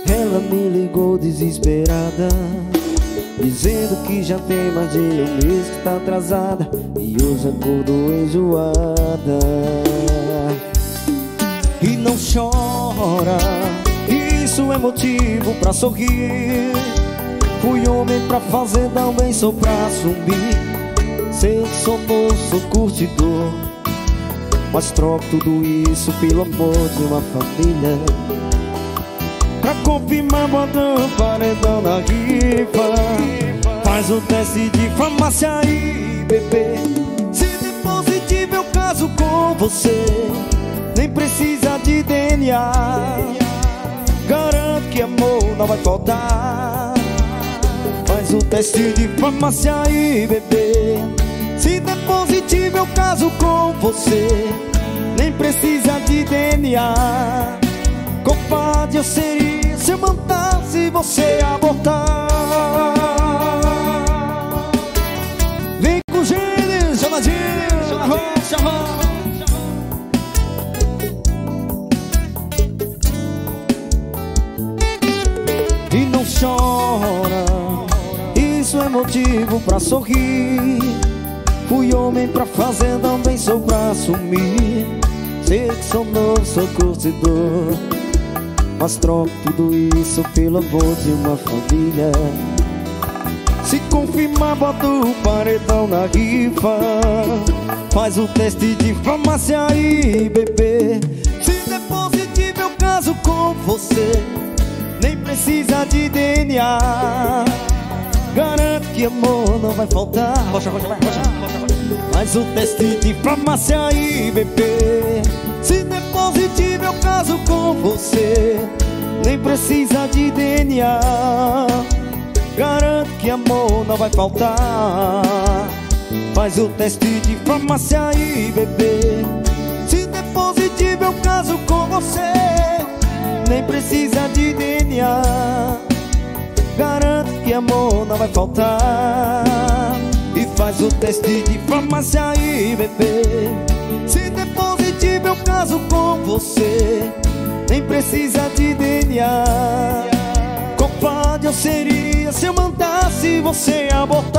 Ela me ligou desesperada, dizendo que já tem mais de um mês que tá atrasada e hoje acordou enjoada. E não chora, isso é motivo pra sorrir. Fui homem pra fazer, também sou pra assumir. Sei que sou moço, sou curtidor, mas troco tudo isso pelo amor de uma família. Pra confirmar, bota um paredão na rifa. Faz o teste de farmácia aí, bebê. Se der positivo eu caso com você, nem precisa de DNA. Garanto que amor não vai faltar. Faz o teste de farmácia aí, bebê. Se der positivo eu caso com você, nem precisa de DNA. Covarde eu seria se eu mandasse você abortar. Vem com gênio, chamadinho, chama. E não chora, isso é motivo pra sorrir. Fui homem pra fazer, também sou pra assumir. Sei que sou novo, sou curtidor, mas troco tudo isso pelo amor de uma família. Se confirmar, bota o paredão na rifa. Faz o teste de farmácia aí, bebê. Se der positivo eu caso com você, nem precisa de DNA. Garanto que amor não vai faltar. Faz o teste de farmácia aí, bebê. Se der positivo eu caso com você, nem precisa de DNA. Garanto que amor não vai faltar. Faz o teste de farmácia aí, bebê. Se der positivo eu caso com você, nem precisa de DNA. Garanto que amor não vai faltar. E faz o teste de farmácia aí, bebê. Se der positivo eu caso com você, nem precisa de DNA. Covarde eu seria se eu mandasse você abortar.